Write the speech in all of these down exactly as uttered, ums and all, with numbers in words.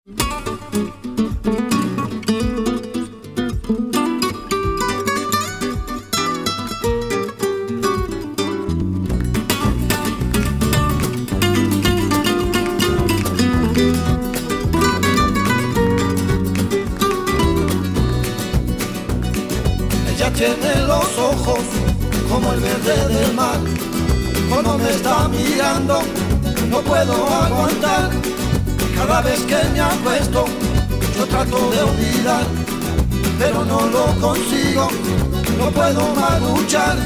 Ella tiene los ojos como el verde del mar. Cuando me está mirando no puedo aguantar. Cada vez que me acuesto yo trato de olvidar, pero no lo consigo, no puedo más luchar.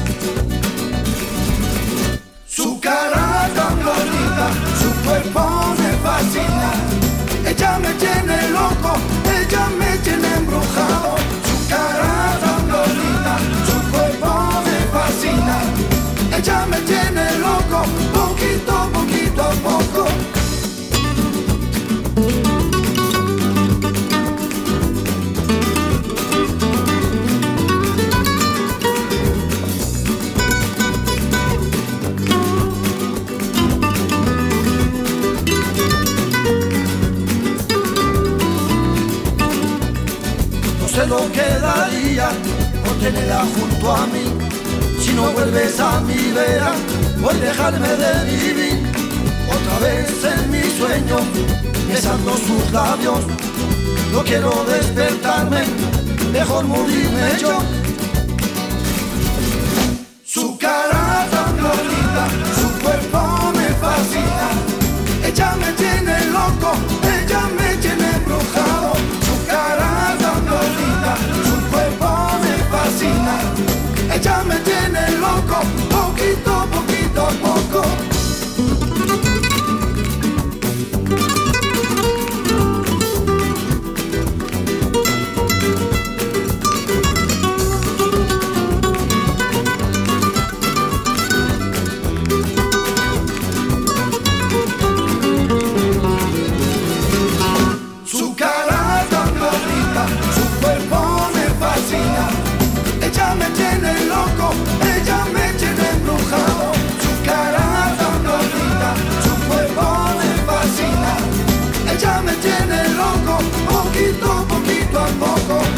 Su cara tan bonita, su cuerpo me fascina. Ella me tiene loco, ella me tiene embrujado. Su cara tan bonita, su cuerpo me fascina. Ella me tiene loco, poquito, poquito a poco. No sé lo que daría por tenerla junto a mí. Si no vuelves a mi vera, por dejarme de vivir. Otra vez en mi sueño, besando sus labios. No quiero despertarme, mejor morirme yo. Su cara tan bonita, su cuerpo me fascina. Ella me tiene loco, ella me tiene embrujado. Su cara tan bonita, su cuerpo me fascina. Ella me tiene loco, poquito, poquito a poco. Su cara tan bonita, su cuerpo me fascina. Ella me tiene loco, ella me tiene embrujado. Su cara tan bonita, su cuerpo me fascina. Ella me tiene loco, poquito, poquito a poco.